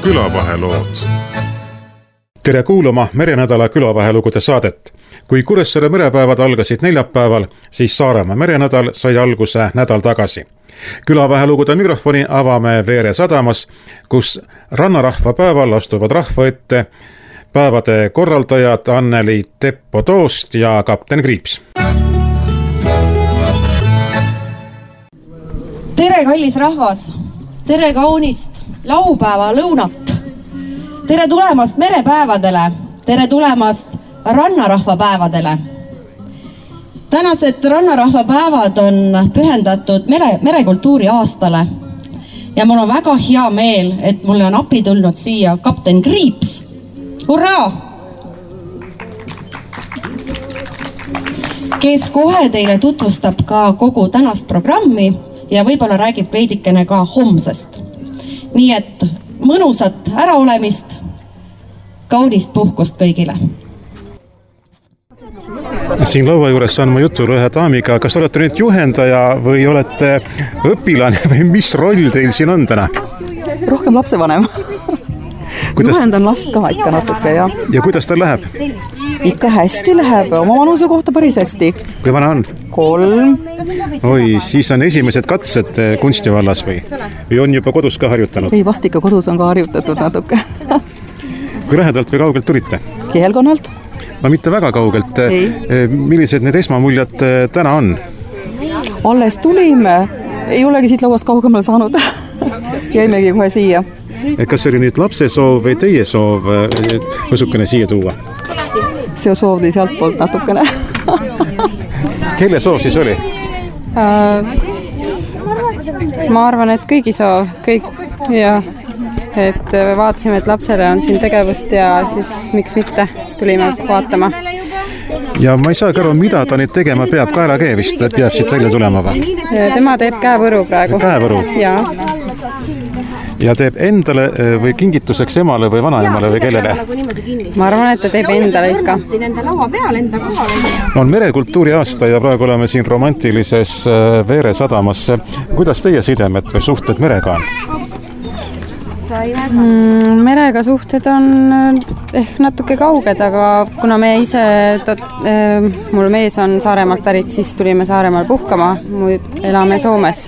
külavahelood. Tere kuulama Merenädala külavahelugude saadet. Kui Kuressaare merepäevad algasid neljapäeval, siis Saaremaa merenädal sai alguse nädal tagasi. Külavahelugude mikrofoni avame Veere sadamas, kus rannarahva päeval astuvad rahva ette päevade korraldajad Anneli Teppo-Toost ja kapten Kriips. Tere kallis rahvas, tere kaunist laupäeva lõunat, tere tulemast merepäevadele, tere tulemast rannarahva päevadele. Tänased rannarahva päevad on pühendatud merekultuuri aastale ja mul on väga hea meel, et mulle on appi tulnud siia kapten Kriips. Hurraa! Kes kohe teile tutvustab ka kogu tänast programmi ja võib-olla räägib veidikene ka homsest. Nii et mõnusat äraolemist, kaunist puhkust kõigile. Siin laua juures saan ma jutul ühe daamiga. Kas olete nüüd juhendaja või olete õpilane või mis roll teil siin on täna? Rohkem lapsevanem. Juhendan last ka ikka natuke, jah. Ja kuidas tal läheb? Ikka hästi läheb, oma vanuse kohta päris hästi. Kui vana on? 3. Oi, siis on esimesed katsed kunstivallas või on juba kodus ka harjutanud? Ei, vast ikka kodus on ka harjutatud natuke. Kui lähedalt või kaugelt tulite? Kihelkonnalt. No mitte väga kaugelt. Millised need esmamuljad täna on? Alles tulime, ei olegi siit lauast kaugemale saanud. Jäimegi kohe siia. Kas oli nüüd lapse soov või teie soov võsukene siia tuua? See soov oli sealt poolt natukene. Kelle soov siis oli? Ma arvan, et kõigi soov. Kõik, ja, et vaatasime, et lapsele on siin tegevust ja siis miks mitte tulime vaatama. Ja ma ei saa aru, mida ta nüüd tegema peab, kaelakee vist peab siit välja tulema või? Tema teeb käevõru praegu. Käevõru? Jaa. Ja teeb endale või kingituseks emale või vanaemale või kellele? Ma arvan, et ta teeb endale ikka. On merekultuuri aasta ja praegu oleme siin romantilises Veere sadamas. Kuidas teie sidemed või suhted merega on? Merega suhted on ehk natuke kauged, aga kuna me ise, mul mees on Saaremaalt pärit, siis tulime Saaremaal puhkama, muid elame Soomes.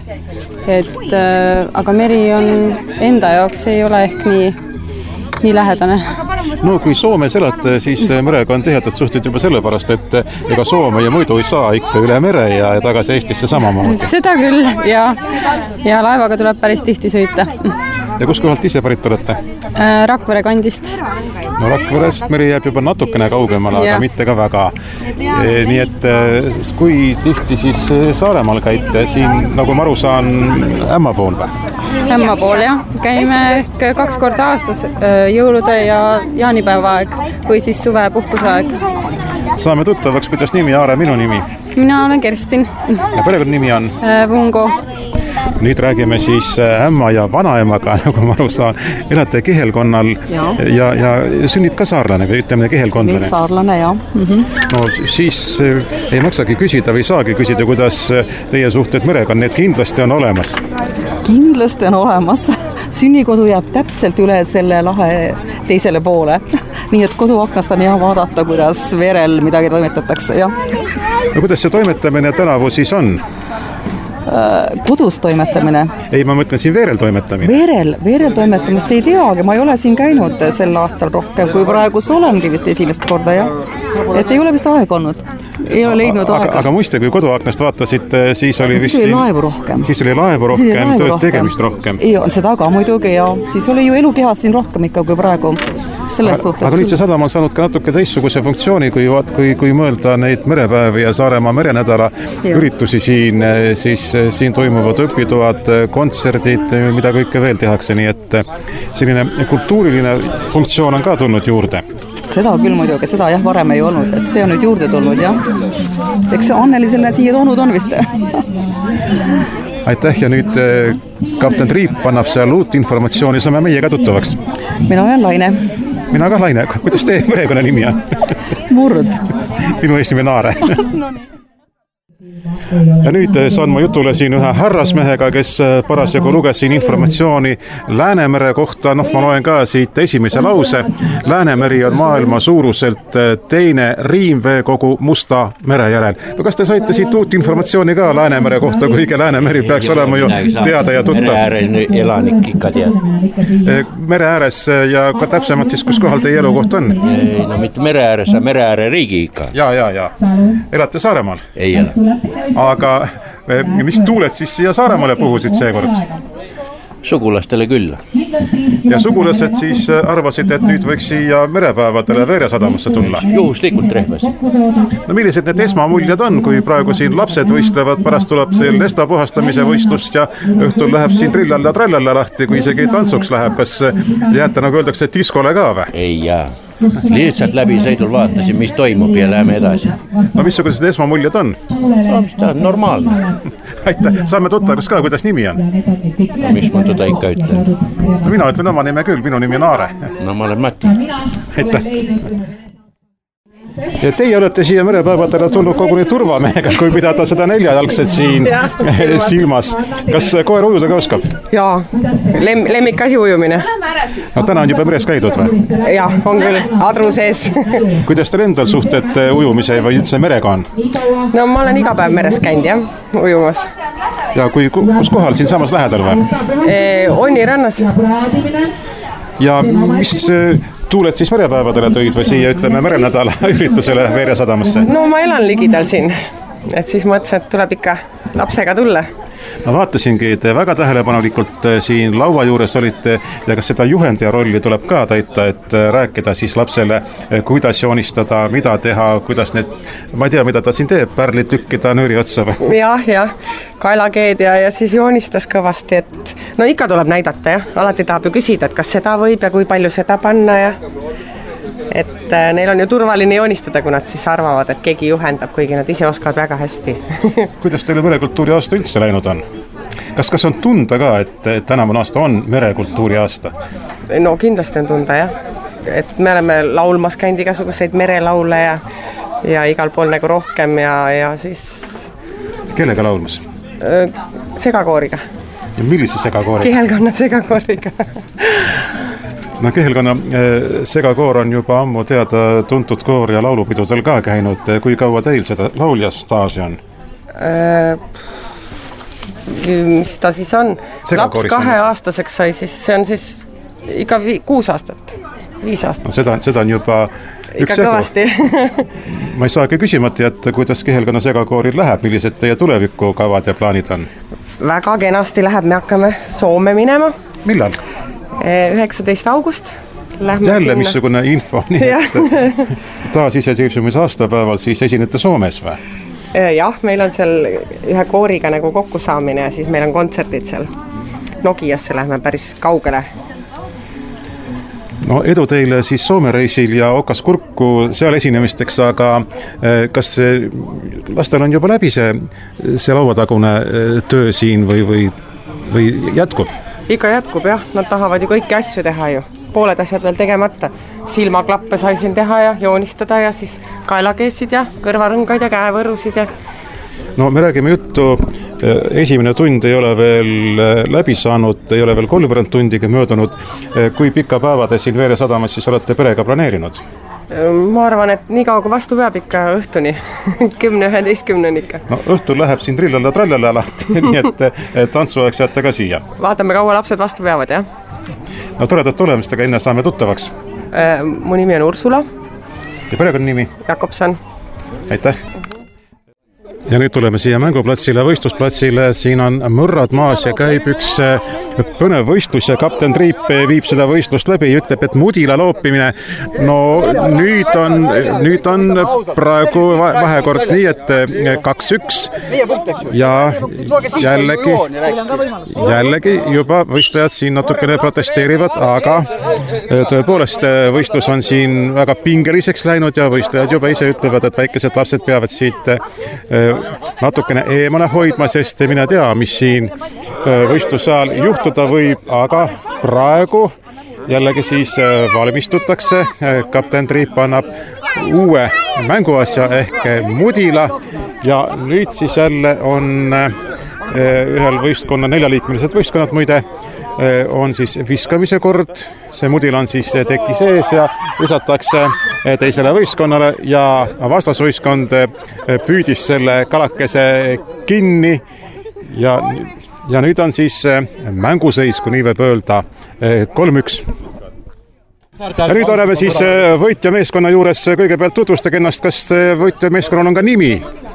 Aga meri on enda jaoks ei ole ehk nii lähedane. No kui Soomes elate, siis merega on tihedad suhted juba sellepärast, et ega Soome ja muidu ei saa ikka üle mere ja tagasi Eestisse samamoodi. Seda küll, ja laevaga tuleb päris tihti sõita. Ja kus kohalt ise pärit olete? Rakvere kandist. No Rakverest meri jääb juba natukene kaugemale, aga mitte ka väga. Nii et kui tihti siis Saaremaal käite, siin nagu ma aru saan Ämma pool või? Ämma pool, jah. Käime 2 korda aastas, jõulude ja jaanipäeva aeg või siis suve puhkuse aeg. Saame tuttavaks, kuidas nimi, Aare, minu nimi? Mina olen Kerstin. Ja perekond nimi on? Vungo. Nüüd räägime siis ämma ja vanaemaga, nagu ma aru saan. Elate Kihelkonnal ja sünnid ka saarlane või ütleme Kihelkondlane? Saarlane, jah. No siis ei maksagi küsida või saagi küsida, kuidas teie suhted merega on. Need kindlasti on olemas. Kindlasti on olemas. Sünnikodu jääb täpselt üle selle lahe teisele poole. Nii et koduaknast on vaadata, kuidas Veerel midagi toimetatakse. No kuidas see toimetamine tänavu siis on? Kodus toimetamine? Ei, ma mõtlen siin Veerel toimetamine. Veerel toimetamist ei teagi, ma ei ole siin käinud sel aastal rohkem, kui praegu olengi vist esimest korda, jah. Et ei ole vist aeg olnud. Ei ole leidnud aega. Aga muiste, kui koduaknast vaatasite, siis oli vist... Siis oli laevu rohkem. Siis oli laevu rohkem, tööd tegemist rohkem. Ei, seda ka muidugi, ja siis oli ju elukehas siin rohkem ikka kui praegu. Aga nüüd see sadam on saanud ka natuke teistsuguse funktsiooni, kui mõelda neid merepäevi ja Saaremaa merenädala üritusi siin, siis siin toimuvad õpitoad, kontserdid, mida kõike veel tehakse, nii et selline kultuuriline funktsioon on ka tulnud juurde. Seda küll muidugi, seda varem ei olnud, et see on nüüd juurde tulnud, jah. Eks see Anneli selle siia toonud on vist. Aitäh ja nüüd kapten Triip annab seal uut informatsiooni, saame meie ka tuttavaks. Mina olen Laine. Mina ka Laine. Kuidas teie perekonna nimi on? Murd. Minu esimene Aare. Ja nüüd saan ma jutule siin ühe härrasmehega, kes parasjagu luges siin informatsiooni Läänemere kohta. Ma loen ka siit esimese lause. Läänemeri on maailma suuruselt teine riimveekogu Musta mere järel. No kas te saite siit uut informatsiooni ka Läänemere kohta, kuigi Läänemeri peaks olema ju teada ja tuttav? Mere ääres elanik ikka tead. Mere ääres ja ka täpsemalt siis, kus kohal teie elukoht on? No mitte mere ääres, mere ääre riigi ikka. Ja. Elate Saaremaal? Ei ole. Aga mis tuuled siis siia Saaremaale puhusid seekord? Sugulastele küll. Ja sugulased siis arvasid, et nüüd võiks siia merepäevadele Veeresadamasse tulla? Juhuslikult rehvas. No millised need esmamuljad on, kui praegu siin lapsed võistlevad, pärast tuleb see lesta puhastamise võistlust ja õhtul läheb siin trillalla lahti, kui isegi tantsuks läheb. Kas jääte, nagu öeldakse, diskole ka või? Ei jää. Lihtsalt läbi sõidul vaatasin, mis toimub ja läheme edasi. No missugused esmamuljad on? Normaalne. Aitäh. Saame tuttavaks ka, kuidas nimi on? No, mis ma teda ikka ütlen? No, mina ütlen oma nime küll, minu nimi on Aare. No ma olen Mati. Aitäh. Ja teie olete siia merepäevadele tulnud koguni turvamehega, kui pidada seda neljajalgset siin silmas. Kas koer ujuda ka oskab? Jaa, lemmikasi ujumine. No täna on juba meres käidud või? Jah, on küll, adru sees. Kuidas teil endal suhted ujumise või üldse merega on? No ma olen iga päev meres käinud, jah, ujumas. Ja kus kohal siin samas lähedal või? Onni rannas. Ja mis tuuled siis merepäevadele tõid või siia, ütleme, merenädala üritusele Veeresadamasse? No ma elan ligidal siin, et siis mõtlesin, et tuleb ikka lapsega tulla. Ma vaatasingi, te väga tähelepanelikult siin laua juures olite ja kas seda juhendaja rolli tuleb ka täita, et rääkida siis lapsele, kuidas joonistada, mida teha, kuidas need, ma ei tea, mida ta siin teeb, pärlid tükkida nööri otsa või? Jah, kaelakeed ja siis joonistas kõvasti, et no ikka tuleb näidata, jah. Alati tahab ju küsida, et kas seda võib ja kui palju seda panna ja et neil on ju turvaline joonistada, kui nad siis arvavad, et keegi juhendab, kuigi nad ise oskavad väga hästi. Kuidas teile merekultuuri aasta üldse läinud on? Kas on tunda ka, et tänavune aasta on merekultuuri aasta? No kindlasti on tunda, jah. Et me oleme laulmas käinud igasuguseid merelaule ja igal pool nagu rohkem ja siis... Kellega laulmas? Segakooriga. Ja millise segakooriga? Kihelkonna segakooriga. No Kihelkonna segakoor on juba ammu teada tuntud koor ja laulupidudel ka käinud. Kui kaua teil seda lauljastaaži on? Mis ta siis on? Laps 2-aastaseks sai, siis see on siis ikka 6 aastat, 5 aastat. No seda on juba ikka kõvasti. Ma ei saagi küsimata jätta, kuidas Kihelkonna segakooril läheb, millised teie tulevikukavad ja plaanid on? Väga kenasti läheb, me hakkame Soome minema. Millal? 19. august. Jälle missugune info, nii et taas iseseisvumise aastapäeval siis esinete Soomes või? Jah, meil on seal ühe kooriga nagu kokkusaamine ja siis meil on kontserdid seal. Nokiasse lähme päris kaugele. No edu teile siis Soome reisil ja okas kurku seal esinemisteks, aga kas lastel on juba läbi see lauatagune töö siin või jätkub? Ikka jätkub, jah. Nad tahavad ju kõiki asju teha ju. Pooled asjad veel tegemata. Silmaklappe sai siin teha ja joonistada ja siis kaelakeessid ja kõrvarõngaid ja käevõrusid ja... No me räägime juttu, esimene tund ei ole veel läbi saanud, ei ole veel 3 tundiga möödunud. Kui pika päeva te siin Veeresadamas siis olete perega planeerinud? Ma arvan, et nii kaua kui vastu peab ikka õhtuni, 10-11 ikka. No õhtul läheb siin trillalla lahti, nii et tantsuaeg jääte ka siia. Vaatame, kaua lapsed vastu peavad, jah. No toredat olemist, aga enne saame tuttavaks. Mu nimi on Ursula. Ja perekonna nimi? Jakobson. Aitäh. Ja nüüd tuleme siia mänguplatsile, võistlusplatsile, siin on mõrrad maas ja käib üks põnev võistlus ja kapten Triip viib seda võistlust läbi ja ütleb, et mudila loopimine. No nüüd on praegu vahekord nii, et 2-1 ja jällegi juba võistlejad siin natukene protesteerivad, aga tõepoolest võistlus on siin väga pingeliseks läinud ja võistlejad juba ise ütlevad, et väikesed lapsed peavad siit natukene eemale hoidma, sest mine tea, mis siin võistluse ajal juhtuda võib, aga praegu jällegi siis valmistutakse. Kapten Triip annab uue mänguasja ehk mudila ja nüüd siis jälle on ühel võistkonna 4-liikmelised võistkonnad muide, on siis viskamise kord, see mudil on siis teki sees ja visatakse teisele võistkonnale ja vastasvõistkond püüdis selle kalakese kinni ja nüüd on siis mänguseis, kui nii võib öelda, 3-1. Ja nüüd oleme siis võitja meeskonna juures, kõigepealt tutvustage ennast, kas võitja meeskonnal on ka nimi?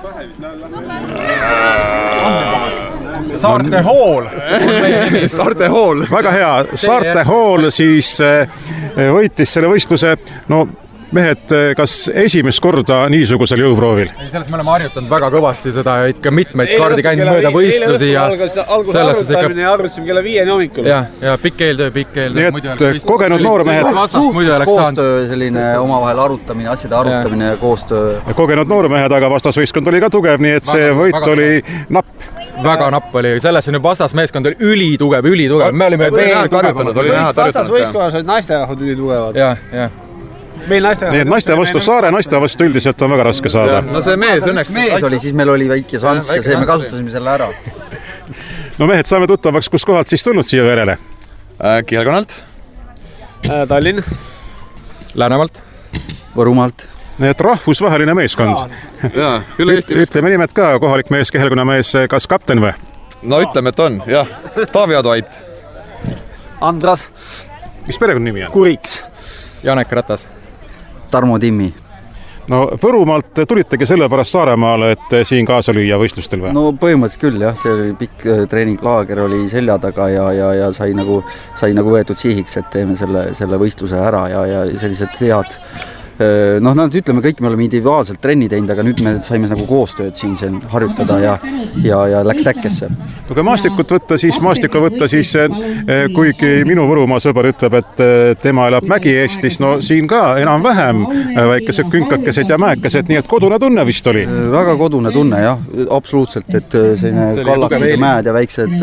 Saarte Hool. Saarte Hool. Väga hea. Saarte Hool siis võitis selle võistluse. No mehed, kas esimest korda niisugusel jõuproovil? Selles me oleme harjutanud väga kõvasti seda ja ikka mitmeid kaardi käinud mööda võistlusi ja selles ikka... Arvutasime kella 5 hommikul. Ja pikk eeltöö. Nii et kogenud noormehed... Koostöö, selline omavahel arutamine, asjade arutamine ja koostöö. Kogenud noormehed, aga vastasvõistkond oli ka tugev, nii et see võit oli napp. Väga napp oli, selles on vastasmeeskond oli ülitugev. Me olime veel tugevanud. Vastasvõistkonnas olid naisterahvad ülitugevad. Ja. Nii et naiste vastu, Saare naiste vastu üldiselt on väga raske saada. No see mees oli, siis meil oli väike sanss ja see me kasutasime selle ära. No mehed, saame tuttavaks, kus kohalt siis tulnud siia verele? Kihelkonnalt. Tallinn. Läänemaalt. Võrumaalt. Nii et rahvusvaheline meeskond. Ütleme nimed ka, kohalik mees, Kihelkonna mees, kas kapten või? No ütleme, et on, jah. Taavi Advait. Andras. Mis perekonna nimi on? Kuriks. Janek Ratas. Tarmo Timmi. No Võrumaalt tulitegi selle pärast Saaremaale, et siin kaasa lüüa võistlustel või? No põhimõtteliselt küll, jah. See oli pikk treeninglaager oli selja taga ja sai nagu võetud sihiks, et teeme selle võistluse ära ja sellised head... No ütleme, kõik me oleme individuaalselt trenni teinud, aga nüüd me saime nagu koostööd siin harjutada ja läks täkkesse. No kui maastikku võtta, siis kuigi minu Võrumaa sõber ütleb, et tema elab Mägi-Eestis, no siin ka enam-vähem väikesed künkakesed ja mäekesed, nii et kodune tunne vist oli? Väga kodune tunne, jah, absoluutselt, et selline kallakad ja mäed ja väiksed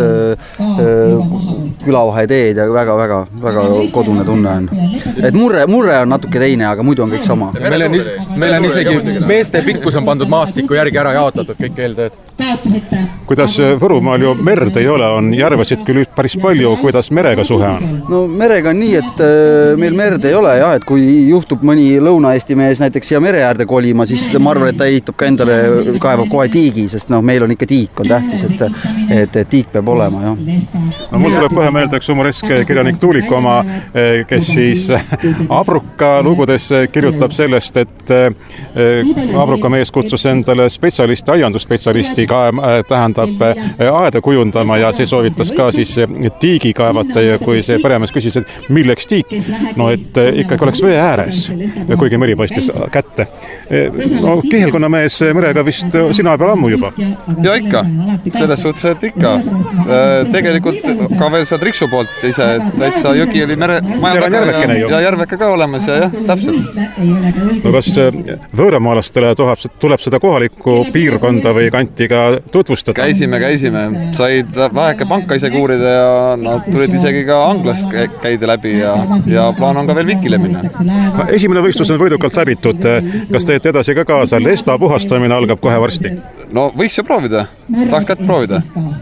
külavaheteed ja väga kodune tunne on. Et murre on natuke teine, aga muidu on kõik sama. Meil on isegi meeste pikkus on pandud maastiku järgi ära jaotatud kõik eeltööd. Kuidas Võrumaal ju merd ei ole, on järvesid küll päris palju, kuidas merega suhe on? No merega on nii, et meil merd ei ole, jah, et kui juhtub mõni Lõuna-Eesti mees näiteks siia mere äärde kolima, siis ma arvan, et ta ehitab ka endale, kaevab kohe tiigi, sest meil on ikka tiik on tähtis, et tiik peab olema, jah. No mul tuleb kohe meelde üks humoreske kirjanik Tuuliku oma, kes siis Abruka lugudes kirjutab sellest, et Abruka mees kutsus endale spetsialisti, aiandusspetsialisti tähendab aeda kujundama ja see soovitas ka siis tiigi kaevata ja kui see peremees küsis, et milleks tiik? No et ikkagi oleks vee ääres, kuigi meri paistis kätte. No Kihelkonna mees merega vist sina peal ammu juba? Ja ikka, selles suhtes, et ikka. Tegelikult ka veel seal Triksu poolt ise, täitsa jõgi oli ja järveke ka olemas ja jah, täpselt. No kas võõramaalastele tuleb seda kohalikku piirkonda või kanti ka tutvustada? Käisime, said väheke panka isegi uurida ja nad tulid isegi ka Anglast käida läbi ja plaan on ka veel Vikile minna. Esimene võistlus on võidukalt läbitud. Kas teete edasi ka kaasa? Lesta puhastamine algab kohe varsti. No võiks ju proovida, tahaks kätt proovida.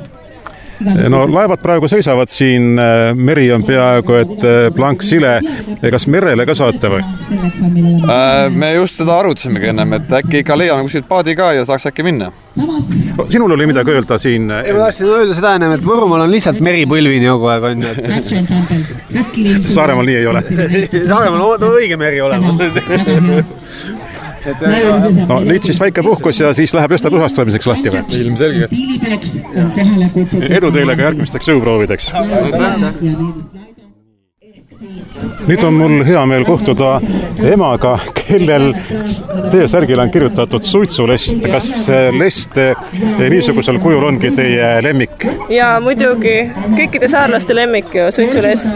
No laevad praegu seisavad siin, meri on peaaegu, et blank sile. Kas merele ka saate või? Me just seda arutasimegi ennem, et äkki ikka leiame kuskilt paadi ka ja saaks äkki minna. Sinul oli midagi öelda siin? Ma tahtsin öelda seda ennem, et Võrumaal on lihtsalt meripõlvini kogu aeg on. Saaremaal nii ei ole. Saaremaal on õige meri olemas. No nüüd siis väike puhkus ja siis läheb Lesta puhastamiseks lahti või? Ilmselge. Edu teile ka järgmisteks jõuproovideks. Nüüd on mul hea meel kohtuda emaga, kellel teie särgil on kirjutatud suitsulest. Kas lest niisugusel kujul ongi teie lemmik? Ja muidugi, kõikide saarlaste lemmik ju, suitsulest.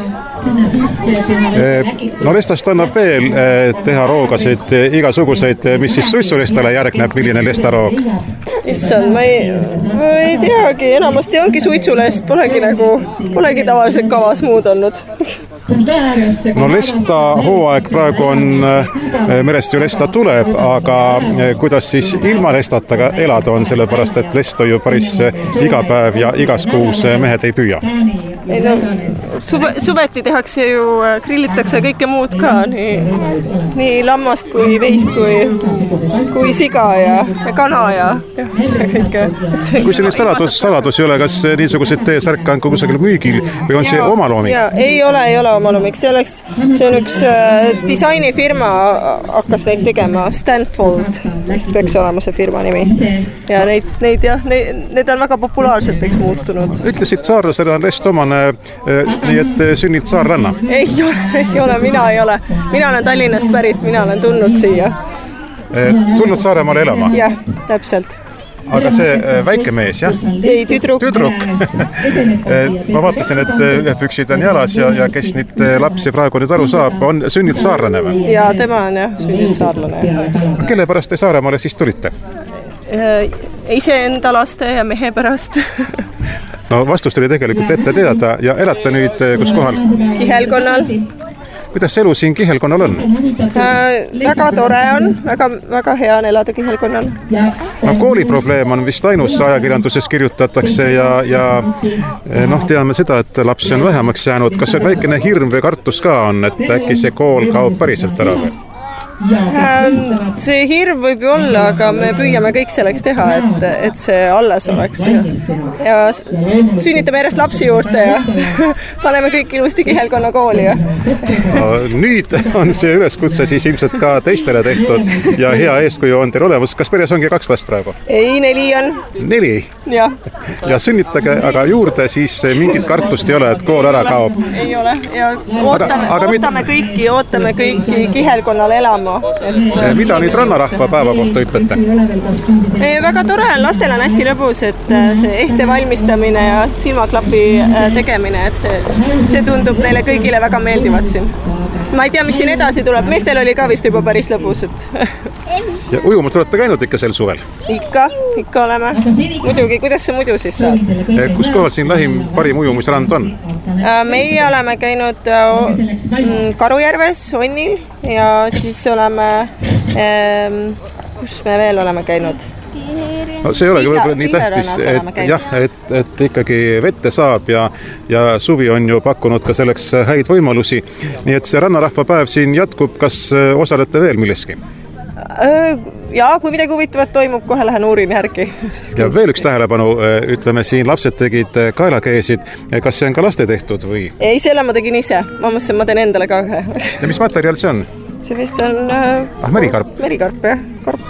No lestast annab veel teha roogasid igasuguseid, mis siis suitsulestele järgneb, milline lestaroog? Issand, ma ei teagi, enamasti ongi suitsulest, polegi tavaliselt kavas muud olnud. No Lesta hooaeg praegu on, merest ju Lesta tuleb, aga kuidas siis ilma Lestata elada on, sellepärast et Lest on ju päris iga päev ja igas kuus mehed ei püüa? Ei no, suveti tehakse ju, grillitakse kõike muud ka, nii lammast kui veist kui siga ja kana ja see kõike. Kui selline saladus ei ole, kas niisugused teesärke on kusagil müügil või on see omalooming? Ei ole omalooming, see on üks disainifirma hakkas neid tegema, Stanford, vist peaks olema see firma nimi. Ja need on väga populaarseteks muutunud. Ütlesid saarlasele on Lest omane, nii et sünnid saarranna? Ei ole, mina ei ole. Mina olen Tallinnast pärit, mina olen tulnud siia. Tulnud Saaremaale elama? Jah, täpselt. Aga see väike mees, jah? Ei, tüdruk. Ma vaatasin, et püksid on jalas ja kes nüüd lapsi praegu nüüd aru saab, on sünnid saarlane või? Ja tema on jah, sünnid saarlane. Kelle pärast te Saaremaale siis tulite? Iseenda laste ja mehe pärast. No vastus tuli tegelikult ette teada ja elate nüüd kus kohal? Kihelkonnal. Kuidas elu siin Kihelkonnal on? Väga tore on, väga hea on elada Kihelkonnal. No kooliprobleem on vist ainus, ajakirjanduses kirjutatakse ja teame seda, et lapsi on vähemaks jäänud. Kas see väikene hirm või kartus ka on, et äkki see kool kaob päriselt ära või? See hirm võib ju olla, aga me püüame kõik selleks teha, et see alles oleks ja sünnitame järjest lapsi juurde ja paneme kõik ilusti Kihelkonna kooli. Nüüd on see üleskutse siis ilmselt ka teistele tehtud ja hea eeskuju on teil olemas. Kas peres ongi 2 last praegu? Ei, 4 on. 4? Ja sünnitage aga juurde, siis mingit kartust ei ole, et kool ära kaob. Ei ole ja ootame kõiki Kihelkonnal elama. Mida nüüd rannarahva päeva kohta ütlete? Väga tore on, lastel on hästi lõbus, et see ehte valmistamine ja silmaklapi tegemine, et see tundub neile kõigile väga meeldivad siin. Ma ei tea, mis siin edasi tuleb, meestel oli ka vist juba päris lõbus. Ja ujumas olete käinud ikka sel suvel? Ikka oleme. Muidugi, kuidas see muidu siis saab? Kus kohal siin lähim parim ujumisrand on? Meie oleme käinud Karujärves, Onnil ja siis oleme, kus me veel oleme käinud? No, see ei olegi võib-olla nii tähtis, et ikkagi vette saab ja suvi on ju pakkunud ka selleks häid võimalusi. Nii et see rannarahva päev siin jätkub, kas osalete veel milleski? Ja kui midagi huvitavat toimub, kohe lähen uurin järgi. Ja veel üks tähelepanu, ütleme siin lapsed tegid kaelakeesid. Kas see on ka laste tehtud või? Ei, selle ma tegin ise. Ma mõtlesin, ma teen endale ka ühe. Ja mis materjal see on? See vist on... Merikarp? Merikarp, jah. Karp.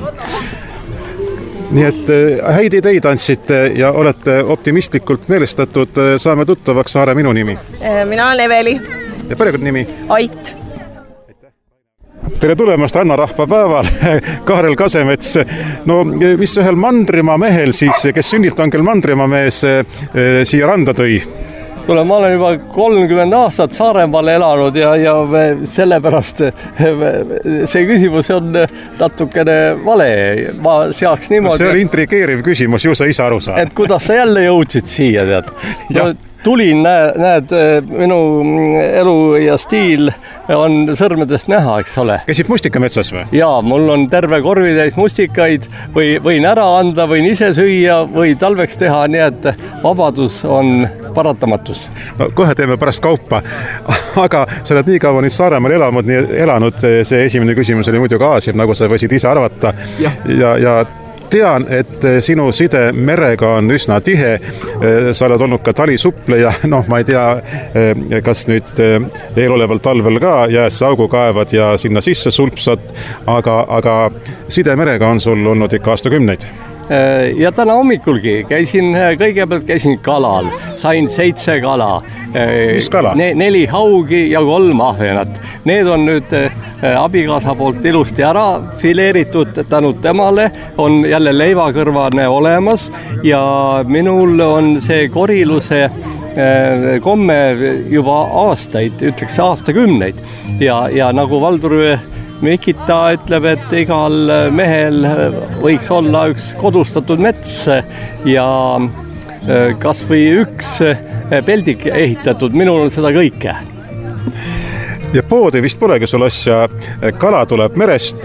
Nii et häid ideid andsite ja olete optimistlikult meelestatud. Saame tuttavaks Saare minu nimi. Mina olen Eveli. Ja perekond nimi? Ait. Tere tulemast rannarahva päeval, Kaarel Kasemets. No mis ühel Mandrimaa mehel siis, kes sünnilt on küll Mandrimaa mees, siia randa tõi? Kuule, ma olen juba 30 aastat Saaremaale elanud ja sellepärast see küsimus on natukene vale. Ma seaks niimoodi... No see oli intrigeeriv küsimus, ju sa ise aru saad. Et kuidas sa jälle jõudsid siia, tead? No, tulin, näed, minu elu ja stiil on sõrmedest näha, eks ole. Käsib mustikametsas või? Jaa, mul on terve korvitäis mustikaid, võin ära anda, võin ise süüa või talveks teha, nii et vabadus on paratamatus. No, kohe teeme pärast kaupa, aga sa oled nii kaua nüüd Saaremaal elanud, see esimene küsimus oli muidu ka aasiv, nagu sa võisid ise arvata ja tean, et sinu side merega on üsna tihe. Sa oled olnud ka talisuppleja, ma ei tea, kas nüüd eeloleval talvel ka jäässe augu kaevad ja sinna sisse sulpsad, aga side merega on sul olnud ikka aastakümneid. Ja täna hommikulgi kõigepealt käisin kalal, sain 7 kala. Mis kala? 4 haugi ja 3 ahvenat. Need on nüüd abikaasa poolt ilusti ära fileeritud, tänu temale on jälle leivakõrvane olemas ja minul on see koriluse komme juba aastaid, ütleks aastakümneid ja nagu Valdur Mikita ütleb, et igal mehel võiks olla üks kodustatud mets ja kas või üks peldik ehitatud, minul on seda kõike. Ja poodi vist polegi sul asja, kala tuleb merest,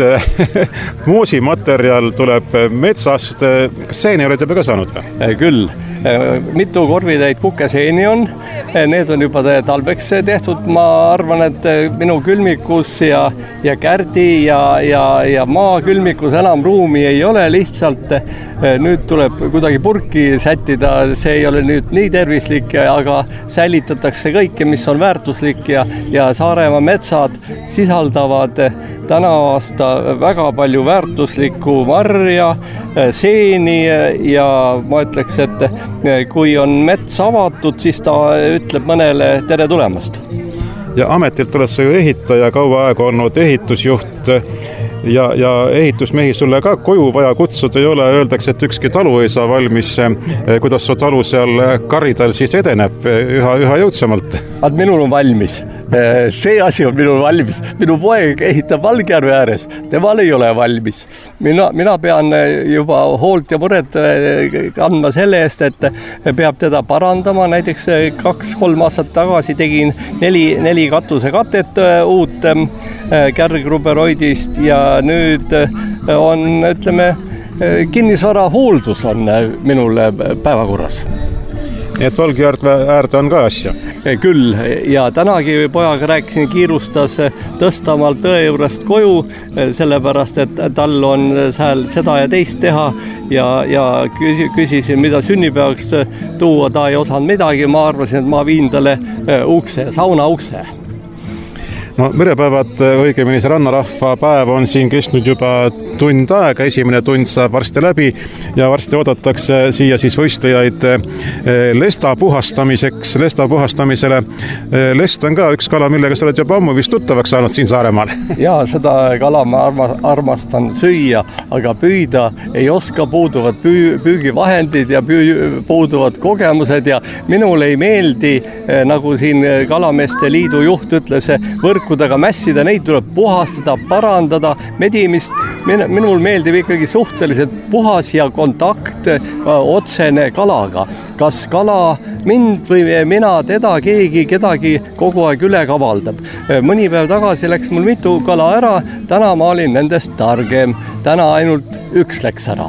moosimaterjal tuleb metsast, kas seeni oled juba ka saanud? Küll, mitu korvitäit kukeseeni on, need on juba talveks tehtud, ma arvan, et minu külmikus ja kärdi ja maa külmikus enam ruumi ei ole, lihtsalt nüüd tuleb kuidagi purki sättida, see ei ole nüüd nii tervislik, aga säilitatakse kõike, mis on väärtuslik ja Saaremaa metsad sisaldavad täna aasta väga palju väärtuslikku marja, seeni ja ma ütleks, et kui on mets avatud, siis ta ütleb mõnele tere tulemast. Ja ametilt oled sa ju ehitaja, kaua aega olnud ehitusjuht ja ehitusmehi sulle ka koju vaja kutsuda ei ole, öeldakse, et ükski talu ei saa valmis. Kuidas su talu seal Karidal siis edeneb üha jõudsamalt? Minul on valmis. See asi on minul valmis. Minu poeg ehitab Valgjärve ääres. Temal ei ole valmis. Mina pean juba hoolt ja muret kandma selle eest, et peab teda parandama. Näiteks 2-3 aastat tagasi tegin 4 katusekatet uut kärgruberoidist ja nüüd on, ütleme, kinnisvara hooldus on minul päevakorras. Nii et Valgjärve äärde on ka asja? Küll, ja tänagi pojaga rääkisin, kiirustas tõstamaalt tõe juurest koju, sellepärast, et tal on seal seda ja teist teha ja küsisin, mida sünnipäevaks tuua, ta ei osanud midagi, ma arvasin, et ma viin talle sauna ukse. No merepäevad, õigemini see rannarahva päev on siin kestnud juba tund aega, esimene tund saab varsti läbi ja varsti oodatakse siia siis võistlejaid lesta puhastamisele. Lest on ka üks kala, millega sa oled juba ammu vist tuttavaks saanud siin Saaremaal. Ja seda kala ma armastan süüa, aga püüda ei oska, puuduvad püügivahendid ja puuduvad kogemused ja minul ei meeldi, nagu siin Kalameeste Liidu juht ütles, võrkudega mässida, neid tuleb puhastada, parandada, medimist. Minul meeldib ikkagi suhteliselt puhas ja kontakt otsene kalaga. Kas kala mind või mina teda, kedagi kogu aeg üle kavaldab. Mõni päev tagasi läks mul mitu kala ära, täna ma olin nendest targem, täna ainult üks läks ära.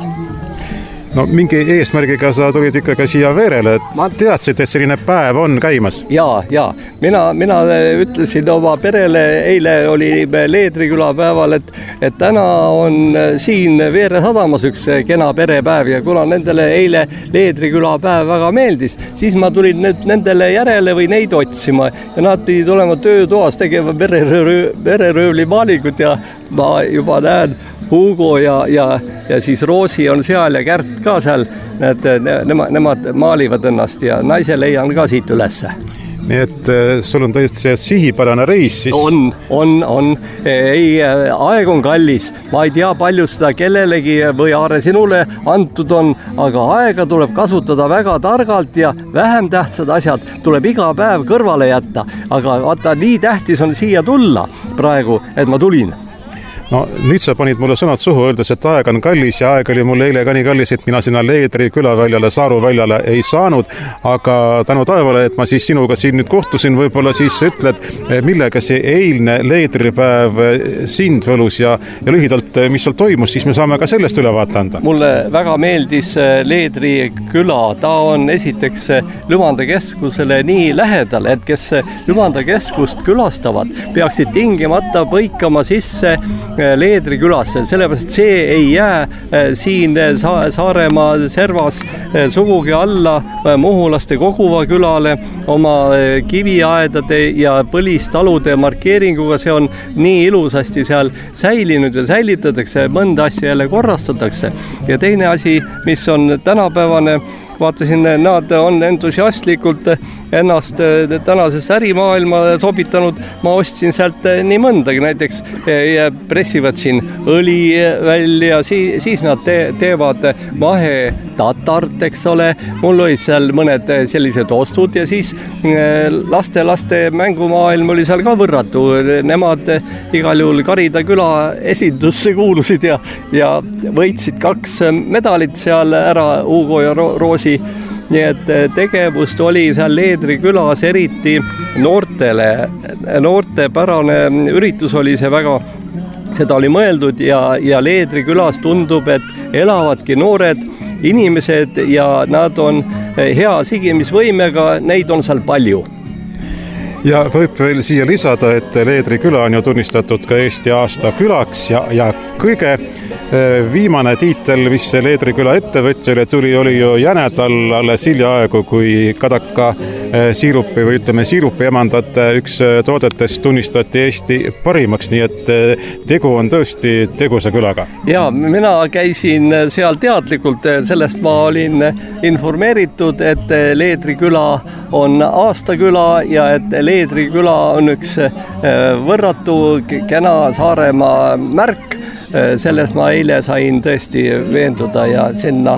No mingi eesmärgiga sa tulid ikkagi siia Veerele, et teadsid, et selline päev on käimas? Ja. Mina ütlesin oma perele, eile oli Leedriküla päeval, et täna on siin Veere sadamas üks kena perepäev ja kuna nendele eile Leedriküla päev väga meeldis, siis ma tulin nendele järele või neid otsima ja nad pidid olema töötoas tegema vereröövli maalingut ja ma juba näen Hugo ja siis Roosi on seal ja Kärt ka seal, nemad maalivad ennast ja naise leian ka siit ülesse. Nii et sul on tõesti sihipärane reis siis? On. Ei, aeg on kallis. Ma ei tea, palju seda kellelegi või Aare sinule antud on, aga aega tuleb kasutada väga targalt ja vähem tähtsad asjad tuleb iga päev kõrvale jätta. Aga vaata, nii tähtis on siia tulla praegu, et ma tulin. No nüüd sa panid mulle sõnad suhu, öeldes, et aeg on kallis ja aeg oli mulle eile ka nii kallis, et mina sinna Leedri külaväljale, Saaru väljale ei saanud, aga tänu taevale, et ma siis sinuga siin nüüd kohtusin, võib-olla siis ütled, millega see eilne Leedripäev sind võlus ja lühidalt, mis seal toimus, siis me saame ka sellest ülevaate anda. Mulle väga meeldis Leedri küla, ta on esiteks Lümanda keskusele nii lähedal, et kes Lümanda keskust külastavad, peaksid tingimata põikama sisse Leedri külasse, sellepärast see ei jää siin Saaremaa servas sugugi alla Muhulaste Koguva külale oma kiviaedade ja põlistalude markeeringuga, see on nii ilusasti seal säilinud ja säilitatakse, mõnda asja jälle korrastatakse ja teine asi, mis on tänapäevane, vaatasin, nad on entusiastlikult ennast tänasesse ärimaailma sobitanud. Ma ostsin sealt nii mõndagi, näiteks pressivad siin õli välja, siis nad teevad vahetatart, eks ole. Mul olid seal mõned sellised ostud ja siis laste mängumaailm oli seal ka võrratu. Nemad igal juhul Karida küla esindusse kuulusid ja võitsid 2 medalit seal ära, Hugo ja Roosi. nii et tegevust oli seal Leedri külas eriti noortele. Noortepärane üritus oli see väga, seda oli mõeldud ja Leedri külas tundub, et elavadki noored inimesed ja nad on hea sigimisvõimega, neid on seal palju. Ja võib veel siia lisada, et Leedri küla on ju tunnistatud ka Eesti aasta külaks ja kõige viimane tiitel, mis Leedri küla ettevõtjale tuli, oli ju Jänedal alles hiljaaegu, kui Kadaka siirupi või ütleme siirupi emandate üks toodetest tunnistati Eesti parimaks, nii et tegu on tõesti tegusa külaga. Ja, mina käisin seal teadlikult, sellest ma olin informeeritud, et Leedri küla on aastaküla ja et Leedri küla on üks võrratu kena Saaremaa märk. Sellest ma eile sain tõesti veenduda ja sinna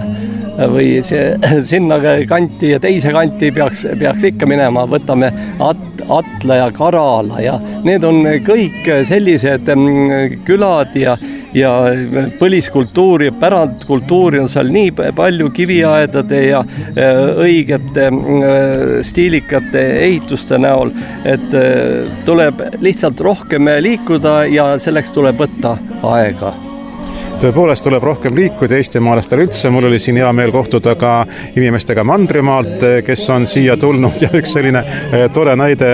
kanti ja teise kanti peaks ikka minema, võtame Atla ja Karala ja need on kõik sellised külad ja põliskultuuri ja pärandkultuuri on seal nii palju kiviaedade ja õigete stiilikate ehituste näol, et tuleb lihtsalt rohkem liikuda ja selleks tuleb võtta aega. Tõepoolest tuleb rohkem liikuda eestimaalastele üldse. Mul oli siin hea meel kohtuda ka inimestega Mandrimaalt, kes on siia tulnud ja üks selline tore näide.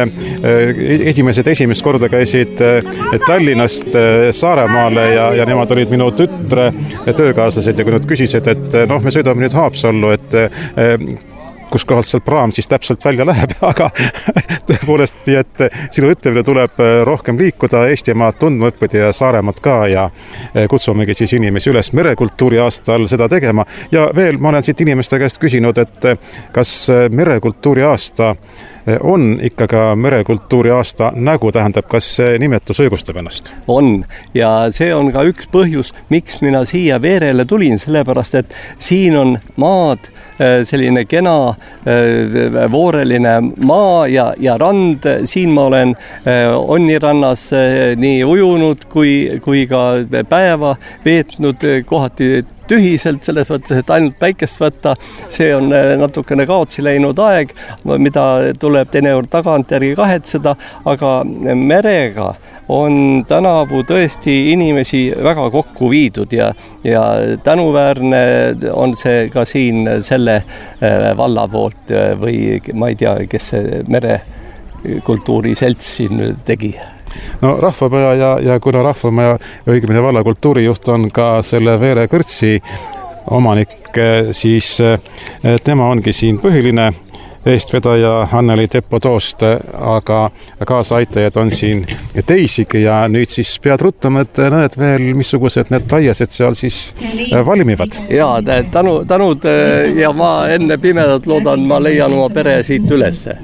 Esimest korda käisid Tallinnast Saaremaale ja nemad olid minu tütre töökaaslased ja kui nad küsisid, et me sõidame nüüd Haapsallu, et kus kohalt seal praam siis täpselt välja läheb, aga tõepoolest, et sinu ütlemine tuleb rohkem liikuda, Eestimaad tundma õppida ja Saaremaad ka ja kutsumegi siis inimesi üles merekultuuri aastal seda tegema. Ja veel ma olen siit inimeste käest küsinud, et kas merekultuuri aasta on ikka ka merekultuuri aasta nägu, tähendab, kas see nimetus õigustab ennast? On ja see on ka üks põhjus, miks mina siia Veerele tulin, sellepärast, et siin on maad, selline kena vooreline maa ja rand. Siin ma olen Onnirannas nii ujunud kui ka päeva veetnud kohati tühiselt, selles mõttes, et ainult päikest võtta, see on natukene kaotsi läinud aeg, mida tuleb teinekord tagantjärgi kahetseda, aga merega on tänavu tõesti inimesi väga kokku viidud ja tänuväärne on see ka siin selle valla poolt või ma ei tea, kes see merekultuuri selts siin tegi. No Rahvamaja ja kuna Rahvamaja õigemini valla kultuurijuht on ka selle Veere kõrtsi omanik, siis tema ongi siin põhiline eestvedaja Anneli Teppo-Toost, aga kaasaaitajaid on siin teisigi ja nüüd siis pead ruttama, et näed veel, missugused need taiesed seal siis valmivad. Ja, tänud ja ma enne pimedat loodan, ma leian oma pere siit ülesse.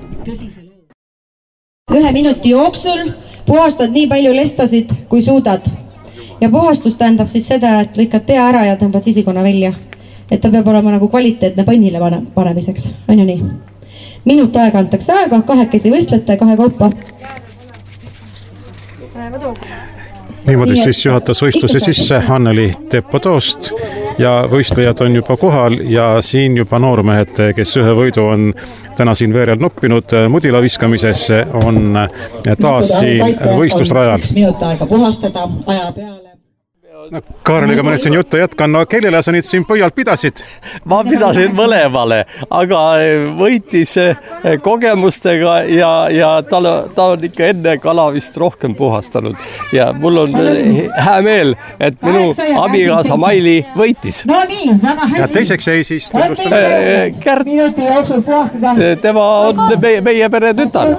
1 minuti jooksul puhastad nii palju lestasid, kui suudad. Ja puhastus tähendab siis seda, et lõikad pea ära ja tõmbad sisikonna välja. Et ta peab olema nagu kvaliteetne pannile panemiseks. On ju nii? Minut aega antakse aega, 2 võistlete, 2 kaupa. Niimoodi siis juhatas võistluse sisse Anneli Teppo-Toost ja võistlejad on juba kohal ja siin juba noormehed, kes ühe võidu on täna siin Veerel noppinud mudila viskamises, on taas siin võistlusrajal. 2 minut aega puhastada, aja peale. Kaareliga ma nüüd siin juttu jätkan, no kellele sa nüüd siin pöialt pidasid? Ma pidasin mõlemale, aga võitis kogemustega ja ta on ikka enne kala vist rohkem puhastanud. Ja mul on hää meel, et minu abikaasa Maili võitis. No nii, väga hästi. Ja teiseks jäi siis Kärt. Tema on meie pere tütar.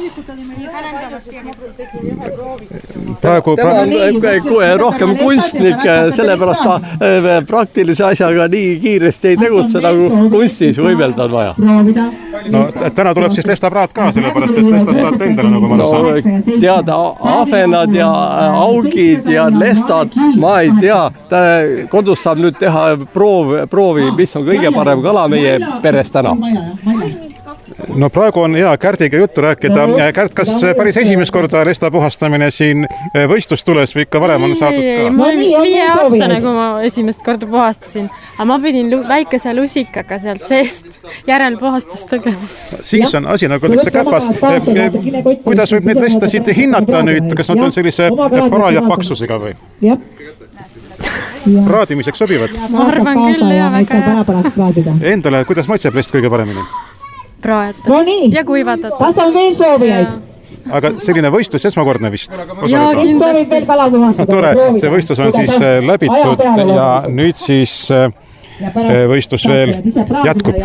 Praegu rohkem kunstnik, sellepärast ta praktilise asjaga nii kiiresti ei tegutse, nagu kunstis võimelda on vaja. No täna tuleb siis lestapraat ka, sellepärast, et lestad saate endale, nagu ma saan. Teada, ahvenad ja augid ja lestad, ma ei tea. Kodus saab nüüd teha proovi, mis on kõige parem kala meie peres täna. No praegu on hea Kärdiga juttu rääkida. Kärt, kas päris esimest korda lesta puhastamine siin võistlus tules või ikka varem on saadud ka? Ma olin vist 5-aastane, kui ma esimest korda puhastasin. Aga ma pidin väikese lusikaga sealt seest järelpuhastust tegema. Siis on asi, nagu öeldakse, käpas. Kuidas võib neid lestasid hinnata nüüd? Kas nad on sellise paraja paksusega või? Praadimiseks sobivad? Ma arvan küll, ja väga hea. Endale, kuidas maitseb lest kõige paremini? Praetud ja kuivatatud. Kas on veel soovijaid? Aga selline võistlus esmakordne vist? Jaa, kindlasti. Tore, see võistlus on siis läbitud ja nüüd siis võistlus veel jätkub.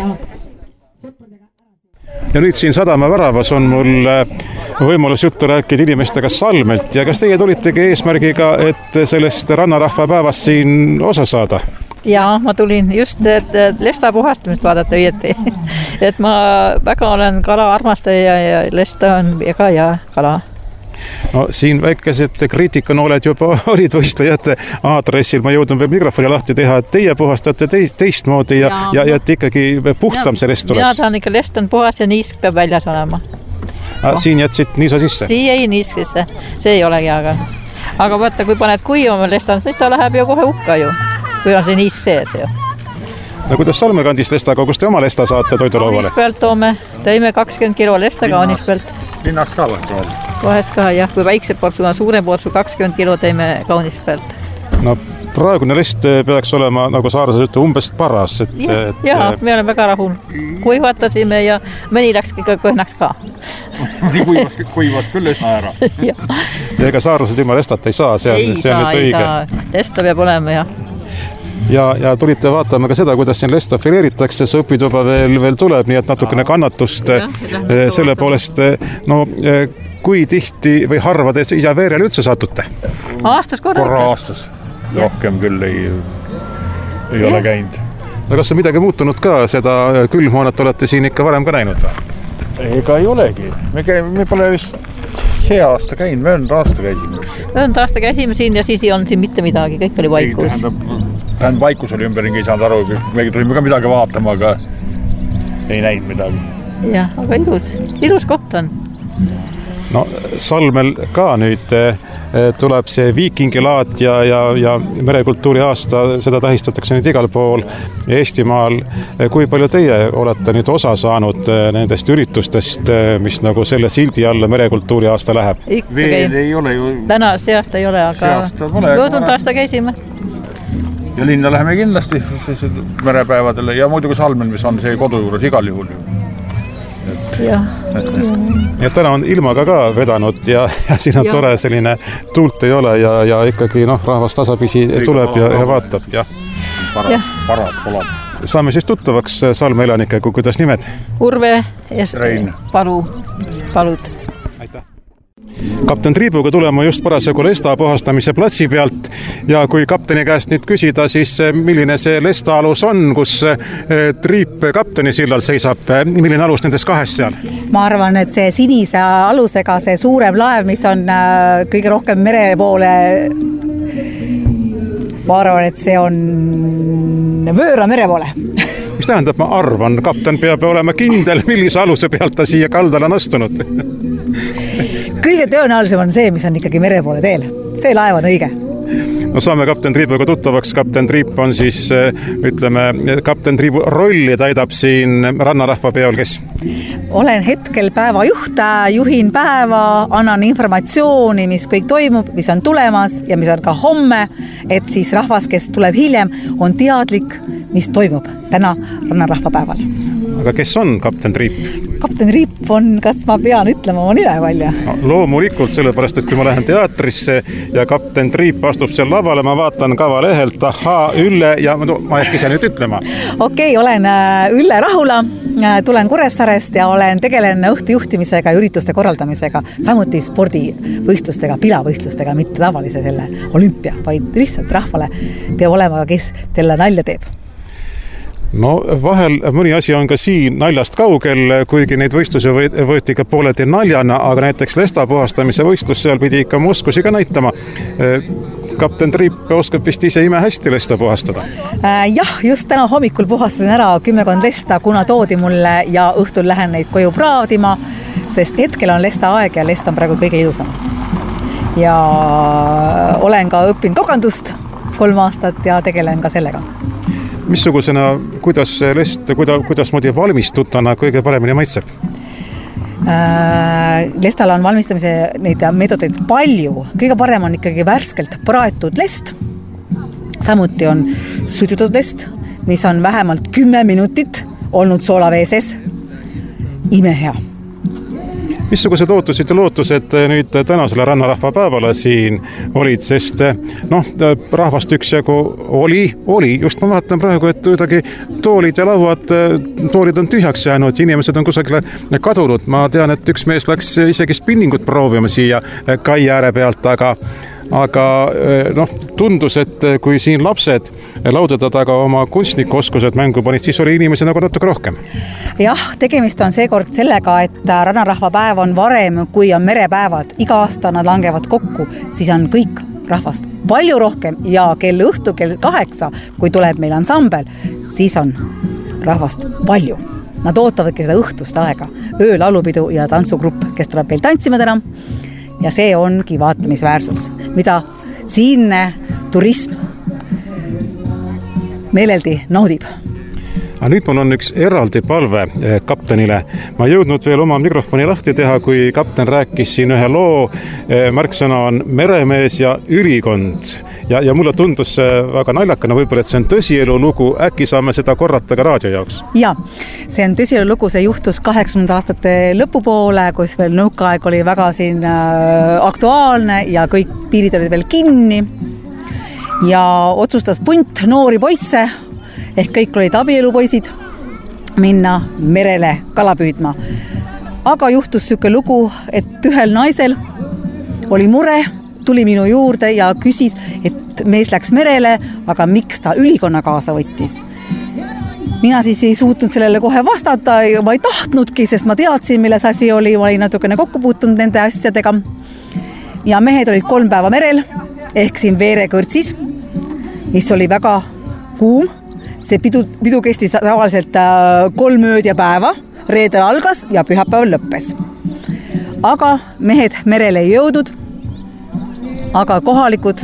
Ja nüüd siin Sadama väravas on mul võimalus juttu rääkida inimestega Salmelt ja kas teie tulitegi eesmärgiga, et sellest rannarahva päevast siin osa saada? Jaa, ma tulin just, et lesta puhastamist vaadata õieti. Et ma väga olen kala armastaja ja lesta on ka ja kala. No siin väikesed kriitikanooled juba olid võistlejate aadressil. Ma jõudun veel mikrofoni lahti teha, et teie puhastate teistmoodi ja et ikkagi puhtam see lest tuleks. Jaa, ta on ikka lest on puhas ja niisk peab väljas olema. Siin jätsid niisa sisse? Siin ei niisk sisse, see ei olegi aga vaata, kui paned kuivama lestan, siis ta läheb ju kohe hukka ju, kui on see niisk sees ju. No kuidas Salme kandist lestaga, kus te oma lesta saate toidulauale? Kaunis pealt tõime 20 kilo lesta kaunis pealt. Linnast ka või? Kohest ka, jah, kui väikse portsu on suure portsu 20 kilo tõime kaunis pealt. No praegune lest peaks olema, nagu saarlased ütle, umbes paras. Jah, me oleme väga rahul. Kuivatasime ja mõni läks kõhnaks ka. Nii kuivas küll esma ära. Ja ega saarlased ilma lestat ei saa, see on nüüd õige. Lesta peab olema, jah. Ja tulite vaatama ka seda, kuidas siin lesta fileeritakse, see õpituba veel tuleb, nii et natukene kannatust selle poolest, no kui tihti või harva te ise veerel üldse satute? Aastas korra. Korra aastas. Rohkem küll ei ole käinud. No kas on midagi muutunud ka, seda külmhoonat olete siin ikka varem ka näinud? Ega ei olegi. Me pole vist see aasta käinud, möönud aasta käisime. Möönud aasta käisime siin ja siis ei olnud siin mitte midagi, kõik oli vaikus. Tähendab, vaikus oli ümberringi, ei saanud aru, me tulime ka midagi vaatama, aga ei näinud midagi. Jah, aga ilus koht on. No Salmel ka nüüd tuleb see viikingilaat ja merekultuuri aasta, seda tähistatakse nüüd igal pool Eestimaal. Kui palju teie olete nüüd osa saanud nendest üritustest, mis nagu selle sildi alla merekultuuri aasta läheb? Veel ei ole ju. Täna see aasta ei ole, aga jõudnud aasta käisime. Ja linna läheme kindlasti merepäevadele ja muidugi Salmel, mis on see kodu juures igal juhul ju. Ja täna on ilmaga ka vedanud ja siin on tore selline tuult ei ole ja ikkagi rahvas tasapisi tuleb ja vaatab. Paras olab. Saame siis tuttavaks Salme elanikega, kuidas nimed? Urve ja Palud. Aitäh. Kapten Triibuga tulema just parasjagu lesta puhastamise platsi pealt ja kui kapteni käest nüüd küsida, siis milline see lesta alus on, kus Triip kapteni sillal seisab, milline alus nendest kahest seal? Ma arvan, et see sinise alusega see suurem laev, mis on kõige rohkem mere poole, ma arvan, et see on Võõra mere poole. Mis tähendab, ma arvan, kapten peab olema kindel, millise aluse pealt ta siia kaldale on astunud? Kõige tõenäolisem on see, mis on ikkagi mere poole teel. See laev on õige. No saame kapten Triibuga tuttavaks. Kapten Triip on siis, ütleme, kapten Triibu rolli täidab siin rannarahva peol, kes? Olen hetkel päeva juht, juhin päeva, annan informatsiooni, mis kõik toimub, mis on tulemas ja mis on ka homme, et siis rahvas, kes tuleb hiljem, on teadlik, mis toimub täna rannarahva päeval. Aga kes on kapten Triip? Kapten Triip on, kas ma pean ütlema oma nime välja? No, loomulikult, sellepärast, et kui ma lähen teatrisse ja kapten Triip astub seal lavale, ma vaatan kavalehelt, Ülle ja ma ehk ise nüüd ütlema. Okei, olen Ülle Rahula, tulen Kuressaarest ja tegelen õhtujuhtimisega ja ürituste korraldamisega, samuti spordivõistlustega, pilavõistlustega, mitte tavalise selle olümpia, vaid lihtsalt rahvale peab olema, kes teile nalja teeb. No vahel mõni asi on ka siin naljast kaugel, kuigi neid võistlusi võeti ka pooleti naljana, aga näiteks lesta puhastamise võistlus seal pidi ikka muskusi ka näitama. kapten Triip oskab vist ise ime hästi lesta puhastada. Jah, just täna hommikul puhastasin ära 10 lesta, kuna toodi mulle ja õhtul lähen neid koju praadima, sest hetkel on lesta aeg ja lest on praegu kõige ilusam. Ja olen ka õppinud kokandust 3 aastat ja tegelen ka sellega. Missugusena, kuidas lest, kuidas moodi valmistutana kõige paremini maitseb? Lestal on valmistamise neid meetodeid palju. Kõige parem on ikkagi värskelt praetud lest. Samuti on suitsutud lest, mis on vähemalt 10 minutit olnud soolaveeses. Imehea. Missugused ootused ja lootused nüüd tänasele rannarahva päevale siin olid, sest rahvast üksjagu oli. Just ma vaatan praegu, et kuidagi toolid ja lauad, toolid on tühjaks jäänud, inimesed on kusagile kadunud. Ma tean, et üks mees läks isegi spinningut proovima siia kai ääre pealt, aga tundus, et kui siin lapsed laudade taga oma kunstnikuoskused mängu panid, siis oli inimesi nagu natuke rohkem. Jah, tegemist on seekord sellega, et rannarahva päev on varem, kui on merepäevad. Iga aasta nad langevad kokku, siis on kõik rahvast palju rohkem ja kell 8, kui tuleb meil ansambel, siis on rahvast palju. Nad ootavadki seda õhtust aega, öölaulupidu ja tantsugrupp, kes tuleb veel tantsima täna. Ja see ongi vaatamisväärsus, mida siinne turism meeleldi naudib. Aga nüüd mul on üks eraldi palve kaptenile. Ma jõudnud veel oma mikrofoni lahti teha, kui kapten rääkis siin ühe loo. Märksõna on meremees ja ülikond. Ja mulle tundus väga naljakana võib-olla, et see on tõsielu lugu. Äkki saame seda korrata ka raadio jaoks? Ja, see on tõsielu lugu. See juhtus 80 aastate lõpupoole, kus veel nõukaaeg oli väga siin aktuaalne ja kõik piirid olid veel kinni. Ja otsustas punt noori poisse, ehk kõik olid abielupoisid, minna merele kala püüdma. Aga juhtus selline lugu, et ühel naisel oli mure, tuli minu juurde ja küsis, et mees läks merele, aga miks ta ülikonna kaasa võttis. Mina siis ei suutnud sellele kohe vastata ja ma ei tahtnudki, sest ma teadsin, milles asi oli, ma olin natukene kokku puutunud nende asjadega. Ja mehed olid 3 päeva merel, ehk siin Veerekõrtsis, mis oli väga kuum. See pidu kestis tavaliselt 3 ööd ja päeva, reedel algas ja pühapäeval lõppes. Aga mehed merele ei jõudnud, aga kohalikud